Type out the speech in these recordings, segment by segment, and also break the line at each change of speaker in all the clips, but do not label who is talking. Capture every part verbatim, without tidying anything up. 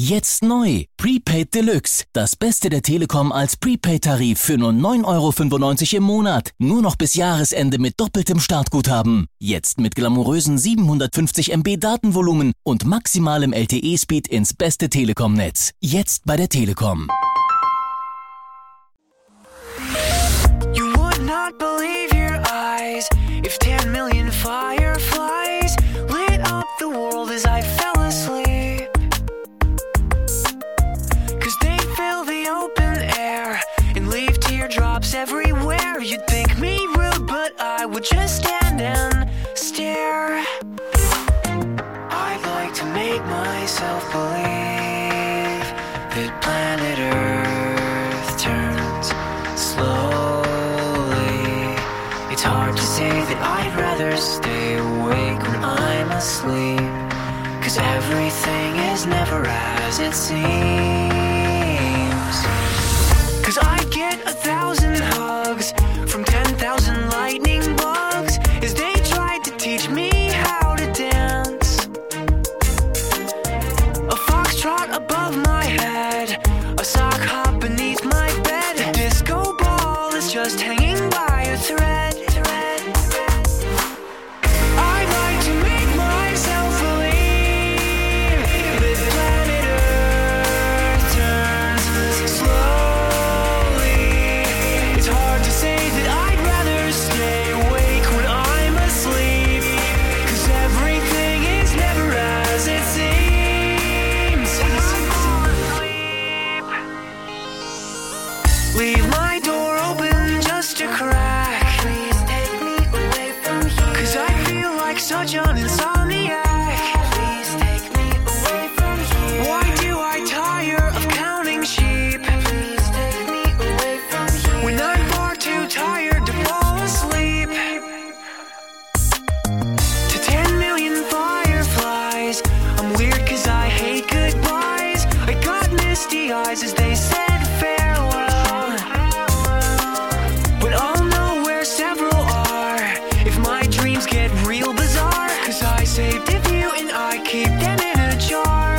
Jetzt neu. Prepaid Deluxe. Das Beste der Telekom als Prepaid-Tarif für nur neun Euro fünfundneunzig im Monat. Nur noch bis Jahresende mit doppeltem Startguthaben. Jetzt mit glamourösen siebenhundertfünfzig Megabyte Datenvolumen und maximalem L T E-Speed ins beste Telekom-Netz. Jetzt bei der Telekom.
You would not believe your eyes if ten million fireflies lit up the world as I fell asleep. Cause they fill the open air and leave teardrops everywhere. You'd think me rude, but I would just stand and stare. I'd like to make myself believe that planet Earth turns slowly. It's hard to say that I'd rather stay awake when I'm asleep, cause everything is never as it seems. Cause I get a thousand hugs from ten thousand lightning bugs as they tried to teach me how to dance. A foxtrot above my head, a sock hop beneath my bed. A disco ball is just hanging by a thread. I'd like to make myself believe that planet Earth turns slowly. It's hard to say that I'd rather stay awake when I'm asleep, cause everything is never as it seems. Leave my door open just a crack. Please take me away from here, cause I feel like such an insomniac. Please take me away from here. Why do I tire of counting sheep? Please take me away from here, when I'm far too tired to fall asleep. To ten million fireflies, I'm weird cause I hate goodbyes. I got misty eyes as they said farewell, but I'll know where several are if my dreams get real bizarre, cause I saved a few and I keep them in a jar.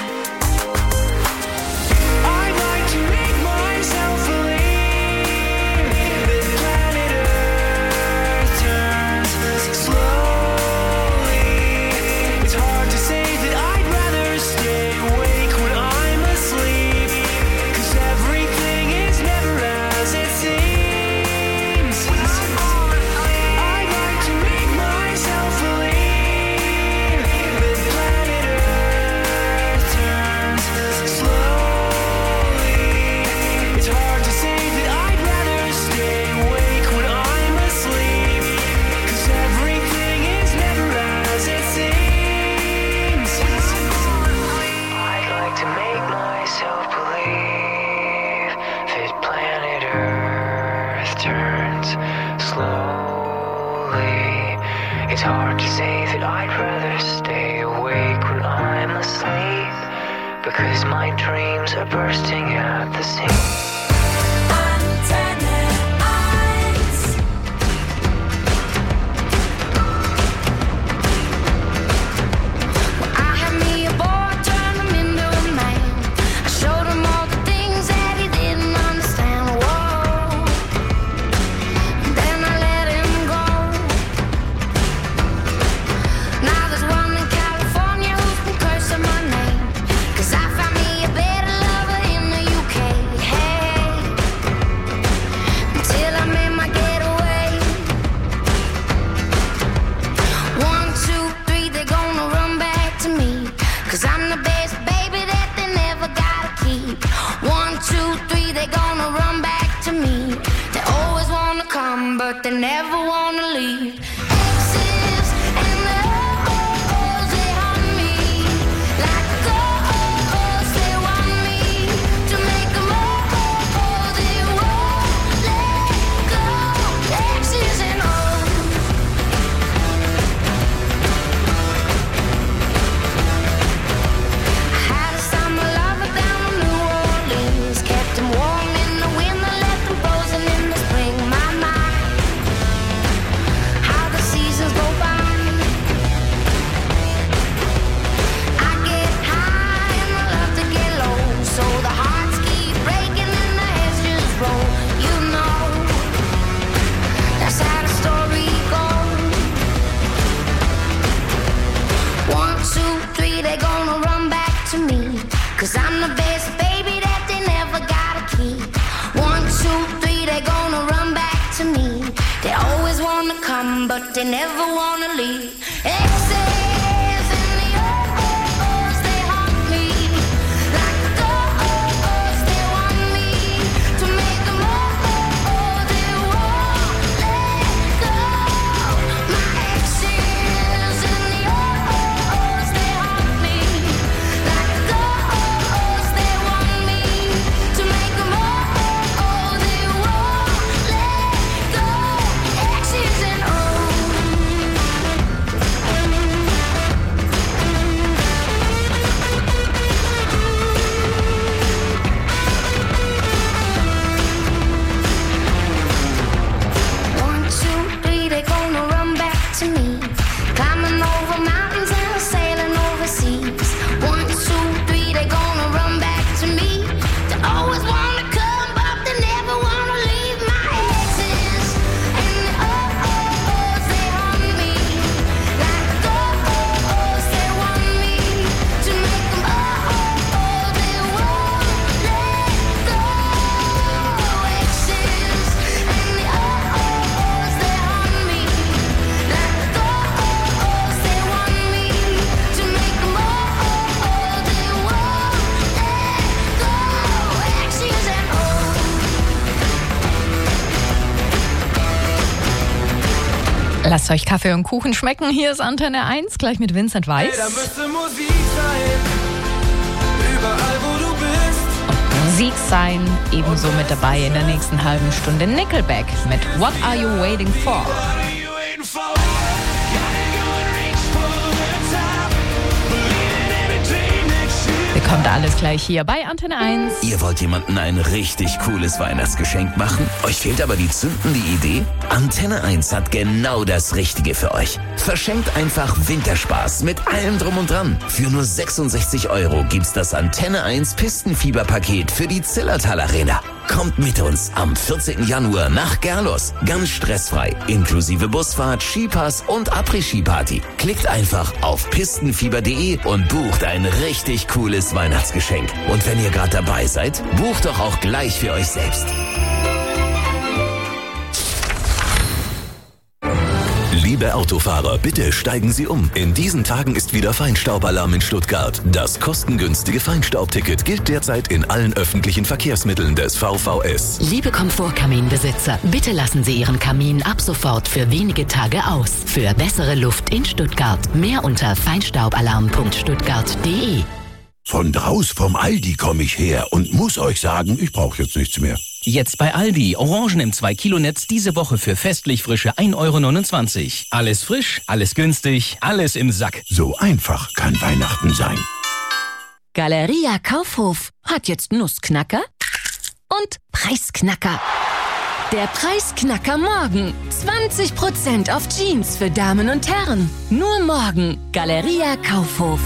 I'd like to make myself believe that planet Earth turns slowly. It's hard to say that I'd rather stay awake when I'm asleep, cause everything is never as it seems. I'd like to make myself believe that planet Earth turns slowly. It's hard to say that I'd rather stay awake when I'm asleep, cause everything is never as it seems. I'd like to make myself believe that planet Earth turns slowly. It's hard to say that I'd rather stay awake when I'm asleep, because my dreams are bursting at the seams.
I had me a boy, turned him into a man. I showed him all the things that he didn't understand. Whoa. Then I let him go. Now there's one in California who's been cursing my name, cause I found me a better lover in the U K. Hey. Cause I'm the best baby that they never gotta keep. One, two, three, they gonna run back to me. They always wanna come, but they never wanna leave. Exes and the oh-oh-ohs, they haunt me. Like the oh-ohs, they want me to make them oh-oh-oh, they won't let go. My exes and the oh-oh-ohs, they haunt me. Like the oh-ohs, they want me to make them oh-oh-oh, they won't let go. Exes and oh. One, two, three, they gonna run back to me. Climbing over mountains and sailing overseas. One, two, three, they gonna run back to me. They always wanna come, but they never wanna leave. My exes and the oh-oh-ohs, they haunt me. Like the oh-ohs, they want me to make them oh-oh-oh, they won't let go. Exes and the oh-oh-ohs, they haunt me. Like the oh-ohs, they want me to make them oh-oh-oh, they won't let go. Exes and oh.
Lasst euch Kaffee und Kuchen schmecken. Hier ist Antenne eins, gleich mit Vincent Weiss.
Ey, da müsste Musik sein. Überall, wo du bist.
Musik sein, ebenso mit dabei in der nächsten halben Stunde Nickelback mit What Are You Waiting For?
What are you waiting for? Gotta go and reach for the top. Believe in everything that you
Bekommt alles gleich hier bei Antenne eins.
Ihr wollt jemandem ein richtig cooles Weihnachtsgeschenk machen? Euch fehlt aber die zündende Idee? Antenne eins hat genau das Richtige für euch. Verschenkt einfach Winterspaß mit allem drum und dran. Für nur sechsundsechzig Euro gibt's das Antenne eins Pistenfieberpaket für die Zillertal Arena. Kommt mit uns am vierzehnten Januar nach Gerlos. Ganz stressfrei. Inklusive Busfahrt, Skipass und Après-Ski-Party. Klickt einfach auf pistenfieber punkt de und bucht ein richtig cooles Weihnachtsgeschenk. Und wenn ihr gerade dabei seid, bucht doch auch gleich für euch selbst.
Liebe Autofahrer, bitte steigen Sie um. In diesen Tagen ist wieder Feinstaubalarm in Stuttgart. Das kostengünstige Feinstaubticket gilt derzeit in allen öffentlichen Verkehrsmitteln des V V S.
Liebe Komfortkaminbesitzer, bitte lassen Sie Ihren Kamin ab sofort für wenige Tage aus. Für bessere Luft in Stuttgart. Mehr unter feinstaubalarm punkt stuttgart punkt de.
Von draus vom Aldi komme ich her und muss euch sagen, ich brauche jetzt nichts mehr.
Jetzt bei Aldi. Orangen im zwei Kilo Netz diese Woche für festlich frische ein Euro neunundzwanzig. Alles frisch, alles günstig, alles im Sack.
So einfach kann Weihnachten sein.
Galeria Kaufhof hat jetzt Nussknacker und Preisknacker. Der Preisknacker morgen. zwanzig Prozent auf Jeans für Damen und Herren. Nur morgen. Galeria Kaufhof.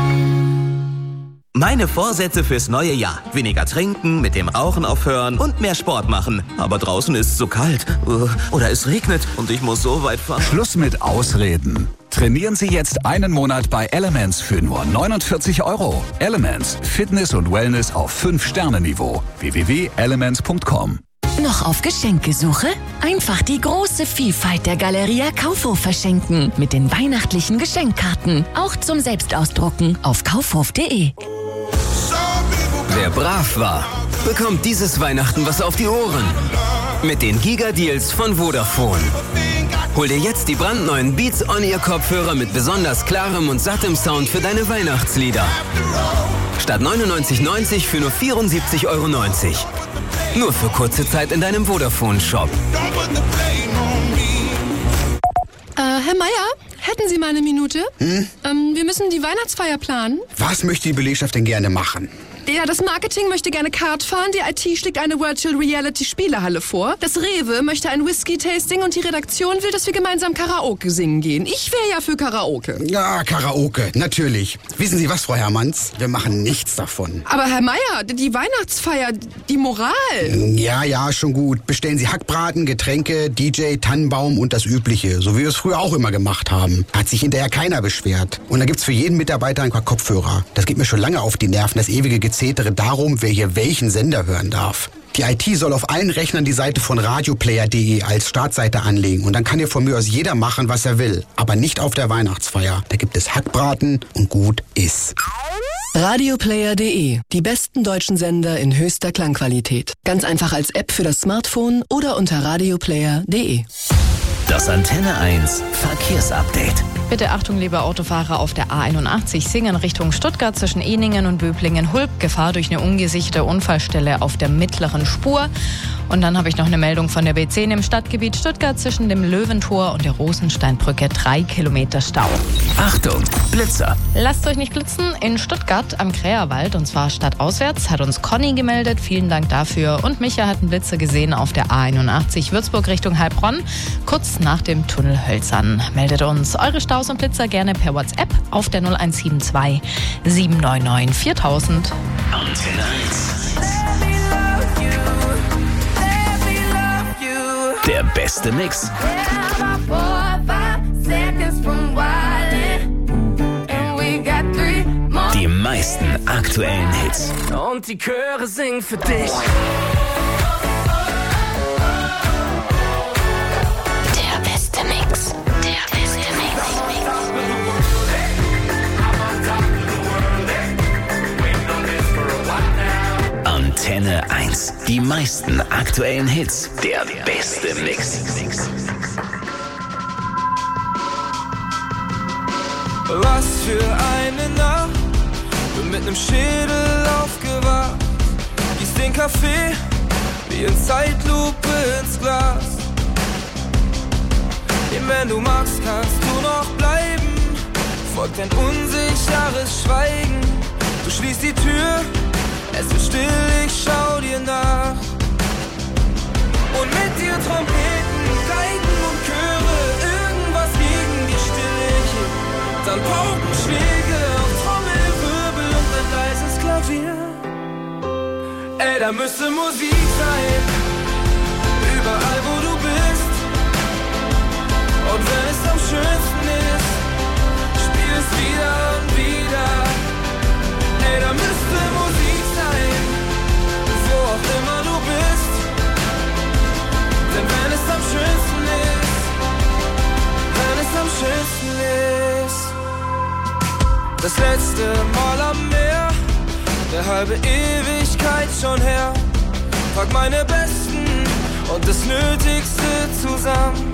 Meine Vorsätze fürs neue Jahr. Weniger trinken, mit dem Rauchen aufhören und mehr Sport machen. Aber draußen ist es so kalt. Oder es regnet und ich muss so weit fahren.
Schluss mit Ausreden. Trainieren Sie jetzt einen Monat bei Elements für nur neunundvierzig Euro. Elements. Fitness und Wellness auf fünf Sterne Niveau. w w w punkt elements punkt com.
Noch auf Geschenkesuche? Einfach die große Vielfalt der Galeria Kaufhof verschenken. Mit den weihnachtlichen Geschenkkarten. Auch zum Selbstausdrucken auf kaufhof punkt de.
Wer brav war, bekommt dieses Weihnachten was auf die Ohren. Mit den Giga-Deals von Vodafone. Hol dir jetzt die brandneuen Beats On-Ear-Kopfhörer mit besonders klarem und sattem Sound für deine Weihnachtslieder. Statt neunundneunzig neunzig für nur vierundsiebzig Euro neunzig. Nur für kurze Zeit in deinem Vodafone-Shop.
Äh, Herr Meier, hätten Sie mal eine Minute?
Hm?
Ähm, wir müssen die Weihnachtsfeier planen.
Was möchte die Belegschaft denn gerne machen?
Ja, das Marketing möchte gerne Kart fahren, die I T schlägt eine Virtual Reality Spielehalle vor, das Rewe möchte ein Whisky-Tasting und die Redaktion will, dass wir gemeinsam Karaoke singen gehen. Ich wäre ja für Karaoke.
Ja, Karaoke, natürlich. Wissen Sie was, Frau Hermanns? Wir machen nichts davon.
Aber Herr Meier, die Weihnachtsfeier, die Moral.
Ja, ja, schon gut. Bestellen Sie Hackbraten, Getränke, D J, Tannenbaum und das Übliche, so wie wir es früher auch immer gemacht haben. haben. Hat sich hinterher keiner beschwert. Und da gibt's für jeden Mitarbeiter ein paar Kopfhörer. Das geht mir schon lange auf die Nerven, das ewige Gezetere darum, wer hier welchen Sender hören darf. Die I T soll auf allen Rechnern die Seite von radioplayer punkt de als Startseite anlegen und dann kann hier von mir aus jeder machen, was er will. Aber nicht auf der Weihnachtsfeier. Da gibt es Hackbraten und gut ist.
radioplayer punkt de. Die besten deutschen Sender in höchster Klangqualität. Ganz einfach als App für das Smartphone oder unter radioplayer punkt de.
Das Antenne eins Verkehrsupdate.
Bitte Achtung, liebe Autofahrer auf der A einundachtzig Singen Richtung Stuttgart zwischen Ehningen und Böblingen-Hulb. Gefahr durch eine ungesicherte Unfallstelle auf der mittleren Spur. Und dann habe ich noch eine Meldung von der B zehn im Stadtgebiet Stuttgart zwischen dem Löwentor und der Rosensteinbrücke. Drei Kilometer Stau.
Achtung, Blitzer.
Lasst euch nicht blitzen. In Stuttgart am Kräherwald, und zwar stadtauswärts, hat uns Conny gemeldet. Vielen Dank dafür. Und Micha hat einen Blitzer gesehen auf der A einundachtzig Würzburg Richtung Heilbronn. Kurz nach dem Tunnel Hölzern. Meldet uns eure Staus und Blitzer gerne per WhatsApp auf der null eins sieben zwei sieben neun neun viertausend.
Antenne eins. Der beste Mix. Die meisten aktuellen Hits.
Und die Chöre singen für dich.
Der beste Mix. Der beste Mix.
Antenne eins. Die meisten aktuellen Hits. Der beste Mix.
Was für eine Nacht, bin mit nem Schädel aufgewacht. Gieß den Kaffee wie in Zeitlupe ins Glas. Denn wenn du magst, kannst du noch bleiben. Folgt ein unsicheres Schweigen. Du schließt die Tür, es wird still, ich schau dir nach. Und mit dir Trompeten, Geigen und Chöre, irgendwas gegen die Stille hier. Dann Paukenschläge auf Trommelwirbel und ein leises Klavier. Ey, da müsste Musik sein, überall wo du bist. Und wenn es am schönsten ist, spiel es wieder und wieder. Ey, da müsste Musik sein, wo auch immer du bist. Denn wenn es am schönsten ist, wenn es am schönsten ist. Das letzte Mal am Meer, der halbe Ewigkeit schon her. Pack meine Besten und das Nötigste zusammen.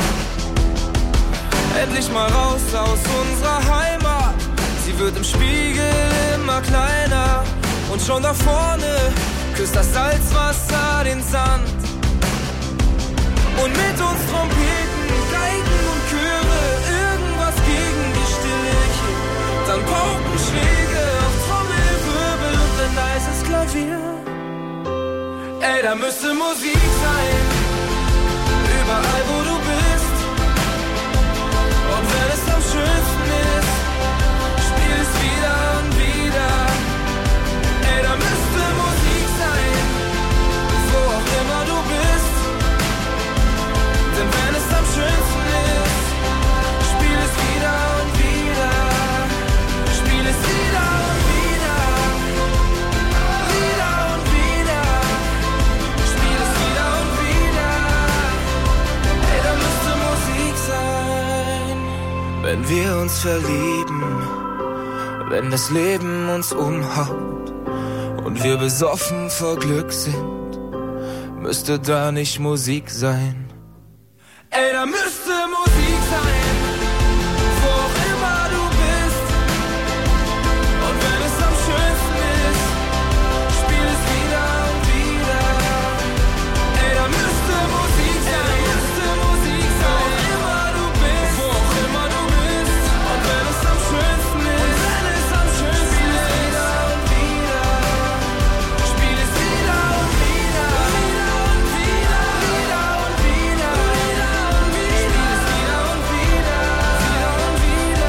Endlich mal raus aus unserer Heimat. Sie wird im Spiegel immer kleiner. Und schon da vorne küsst das Salzwasser den Sand. Und mit uns Trompeten, Geigen und Chöre, irgendwas gegen die Stille hier. Dann Paukenschläge auf Trommelwirbel und ein leises Klavier. Ey, da müsste Musik sein, überall wo du bist. Und wenn es am schönsten ist, spiel es wieder und wieder. Ey, da müsste Musik sein, wo auch immer du bist. Denn wenn es am schönsten ist, spiel es wieder und wieder. Spiel es wieder und wieder. Wieder und wieder. Spiel es wieder und wieder. Ey, da müsste Musik sein, wenn wir uns verlieben. Wenn das Leben uns umhaut und wir besoffen vor Glück sind, müsste da nicht Musik sein. Ey, da müsste Musik sein, wo auch immer du bist. Und wenn es am schönsten ist, spiel es wieder und wieder. Ey, da müsste Musik sein, da müsste Musik sein, wo auch immer du bist, wo auch immer du bist. Und wenn es am schönsten ist, und wenn es am schönsten ist, wieder und wieder. Spiel es wieder und wieder, wieder und wieder, wieder und wieder, wieder und wieder. Spiel es wieder und wieder, wieder und wieder.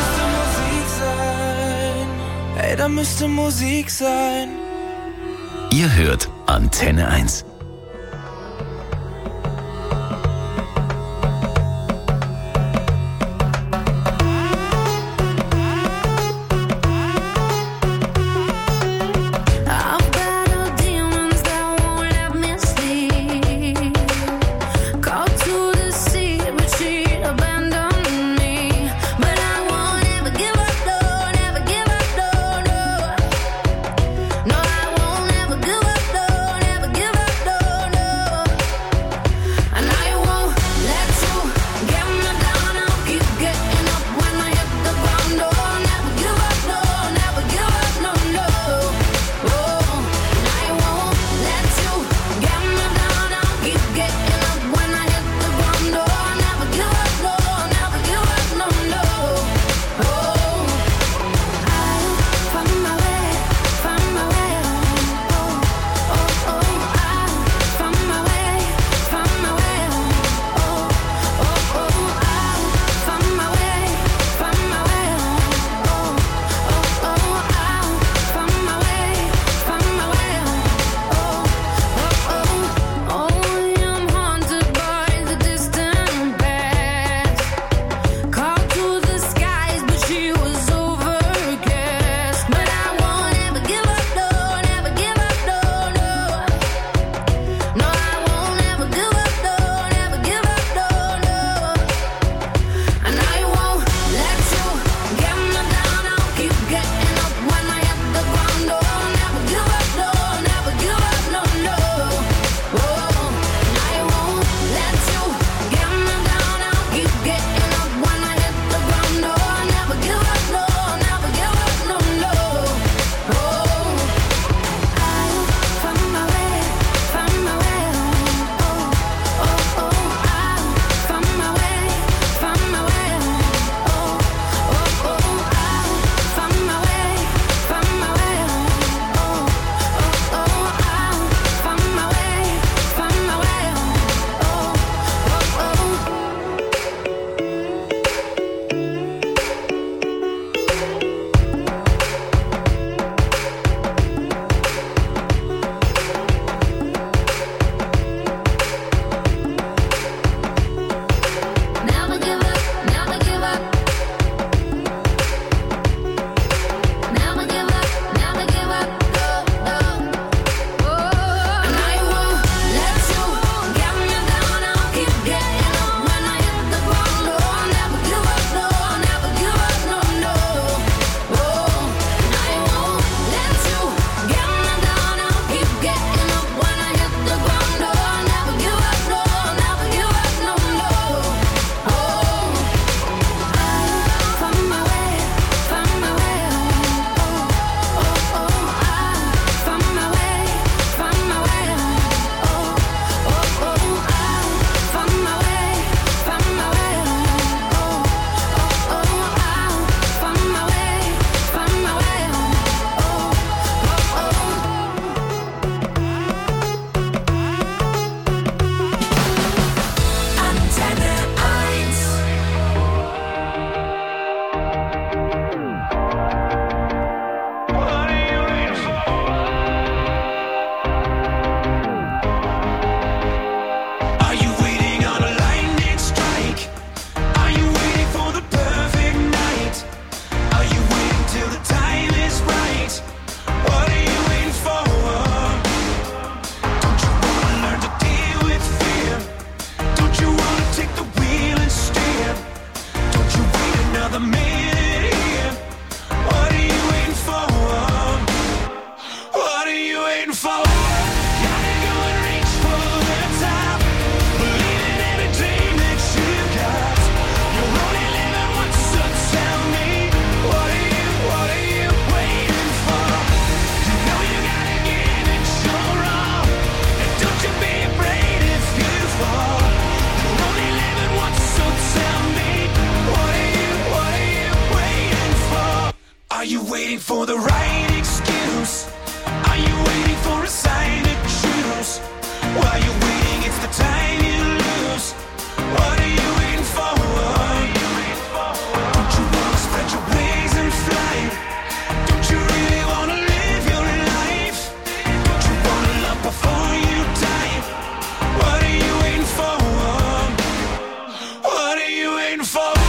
Ey, da müsste Musik sein. Ey, da müsste Musik sein.
Ihr hört Antenne eins.
waiting for? Gotta go and reach for the top. Believe in every dream that you got. You're only living once, so tell me, what are you, what are you waiting for? You know you gotta give it your all. And don't you be afraid if you fall. You're only living once, so tell me, what are you, what are you waiting for? Are you waiting for the right excuse? Are you waiting for a sign to choose? While you're waiting, it's the time you lose. What are you waiting for? Don't you wanna spread your wings and fly? Don't you really wanna live your life? Don't you wanna love before you die? What are you waiting for? What are you waiting for?